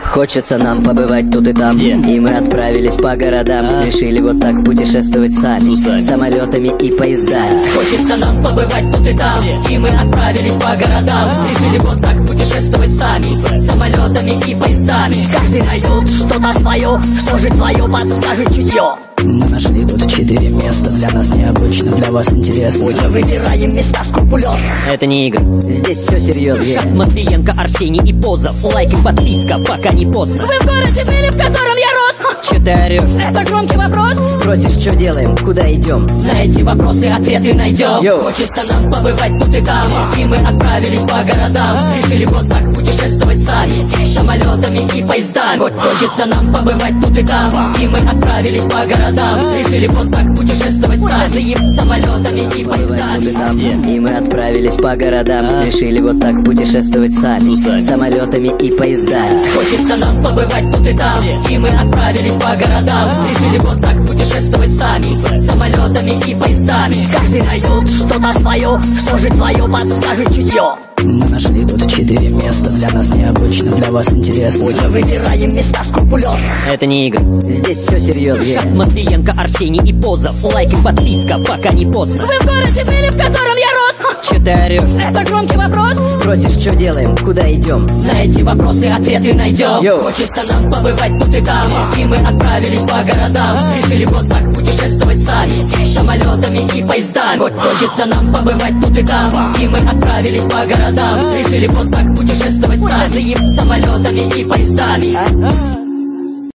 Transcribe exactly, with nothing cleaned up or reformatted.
Хочется нам побывать тут и там. Где? И мы отправились по городам. А? Решили вот так путешествовать сами, С усами. самолетами и поездами. Хочется нам побывать тут и там. И мы отправились по городам. Решили вот так путешествовать сами, самолетами и поездами. Каждый найдет что-то свое, что же твое подскажет чутье. Мы нашли тут четыре места. Для нас необычно, для вас интересно. Мы выбираем места скрупулезно. Это не игры. Здесь все серьезно. Сейчас Матвиенко, Арсений и Позов. Лайк и подписка, пока не поздно. Вы в городе были, в котором я рос? Че ты орешь? Это громкий вопрос. Спросишь, что делаем, куда идем? На эти вопросы ответы найдем. Йоу. Хочется нам побывать тут и там. И мы отправились по городам. Решили вот так путешествовать сами, самолетами и поездами. Хочется нам побывать тут и там. И мы отправились по городам. Решили вот так путешествовать сами, самолетами и Тут и поездами. там. Где? И мы отправились по городам. А? Решили вот так путешествовать С сами, усами. самолетами и поездами. Хочется нам побывать тут и там. И мы отправились по городам. Решили вот так путешествовать сами, самолетами и поездами. Каждый найдет что-то свое, что же твое подскажет чутье. Мы нашли тут четыре места. Для нас необычно, для вас интересно. Мы выбираем места скрупулезно. Это не игры. Здесь все серьезно. Сейчас Матвиенко, Арсений и Позов. Лайк и подписка, пока не поздно. Вы в городе были, в котором я рос? Че ты орешь? Это громкий вопрос. Спросишь, что делаем, куда идем? На эти вопросы ответы найдем. Йоу. Хочется нам побывать тут и там. И мы отправились по городам. Решили вот так путешествовать сами, самолетами и поездами. Хочется нам побывать тут и там. И мы отправились по городам. Решили вот так путешествовать сами, самолетами и поездами.